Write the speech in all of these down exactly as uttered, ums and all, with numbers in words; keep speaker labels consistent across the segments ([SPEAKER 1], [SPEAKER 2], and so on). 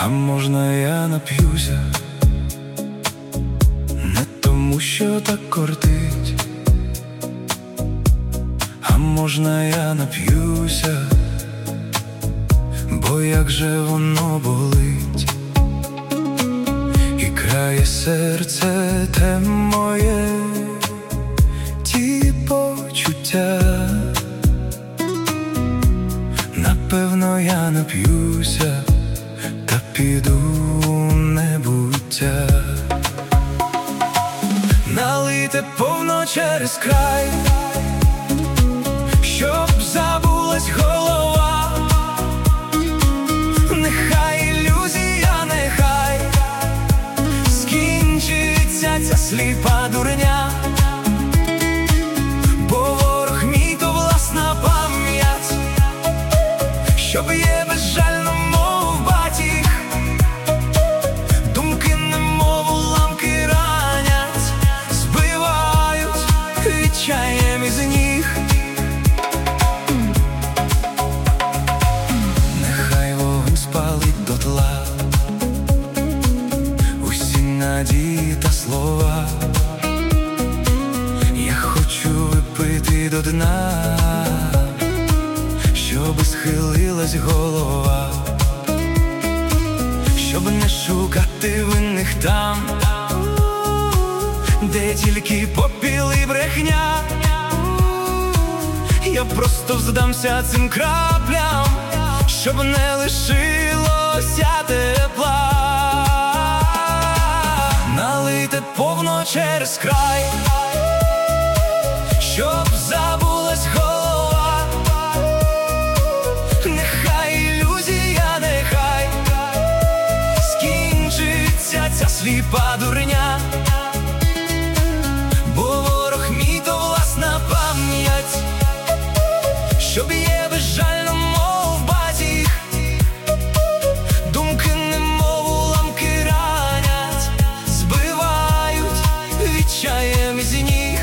[SPEAKER 1] А можна я нап'юся, не тому, що так кортить. А можна я нап'юся, бо як же воно болить, і крає серце те моє, ті почуття. Напевно, я нап'юся та піду в небуття. Налийте повно через край, щоб забулась голова. Нехай ілюзія, нехай скінчиться ця сліпа дурня, бо ворог мій то власна пам'ять, що б'є безжально, мов батіг. Думки немов уламки ранять, збивають відчаєм із ніг. Нехай вогонь спалить дотла усі надії та слова. Я хочу випити до дна, щоби схилилась голова, щоб не шукати винних там, де тільки попіл і брехня. Я просто здамся цим краплям, щоб не лишилося тепла. Налийте повно через край, щоб забулась голова. Нехай ілюзія, нехай скінчиться ця сліпа дурня, бо ворог мій то власна пам'ять, що б'є безжально, мов батіг. Думки немов уламки ранять, збивають відчаєм із ніг.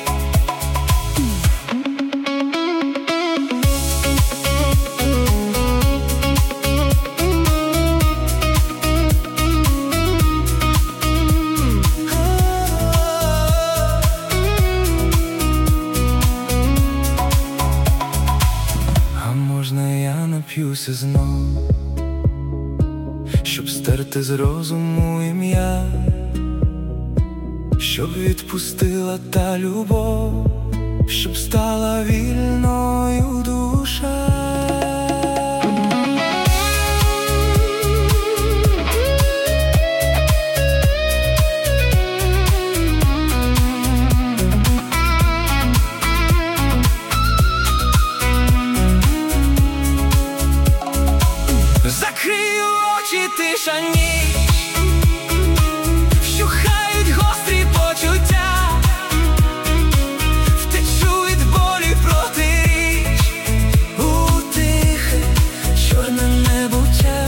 [SPEAKER 1] Нап'юся знов, щоб стерти з розуму ім'я, щоб відпустила та любов, щоб стала вільною душа. Закрию очі, тиша, ніч, вщухають гострі почуття, втечу від болі протиріч у тихе чорне небуття.